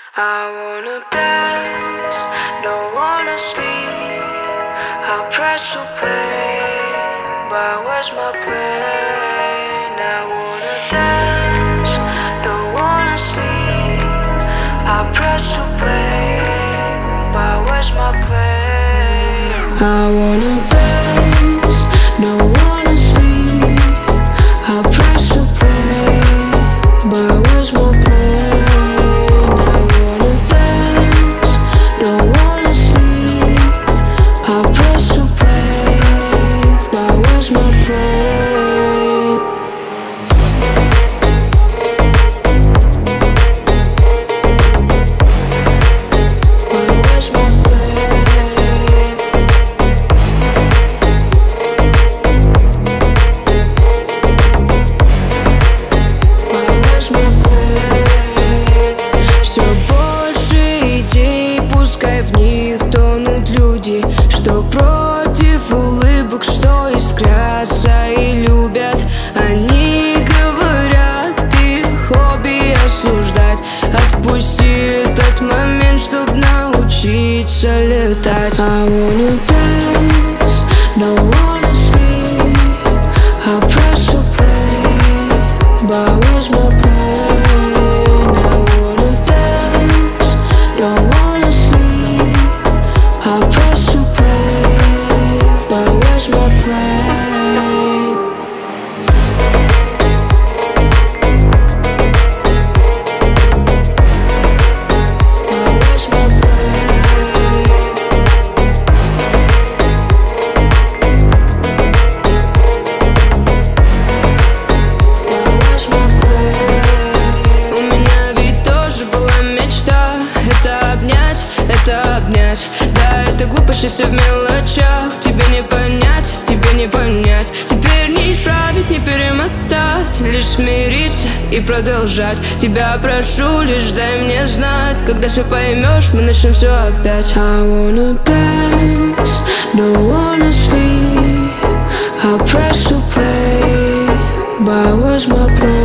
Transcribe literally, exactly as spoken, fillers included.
I wanna dance, don't wanna sleep. I press to play, but where's my plane? I wanna dance, don't wanna sleep. I press to play, but where's my plane? I wanna dance, don't wanna sleep. I press to play, but where's my plane? Что против улыбок, что искрятся и любят. Они говорят, их хобби осуждать. Отпусти этот момент, чтоб научиться летать. I wanna dance, don't wanna sleep. I press to play, but where's my plane? I wanna dance, don't wanna sleep. I press to my plane. Where's my plane? Where's my plane? У меня ведь тоже была мечта. Это обнять, это обнять. Да, это глупо, счастье в мелочах. Тебе не понять, тебе не понять. Теперь не исправить, не перемотать. Лишь смириться и продолжать. Тебя прошу, лишь дай мне знать. Когда все поймешь, мы начнем все опять. I wanna dance, don't wanna sleep. I press to play, but where's my plane?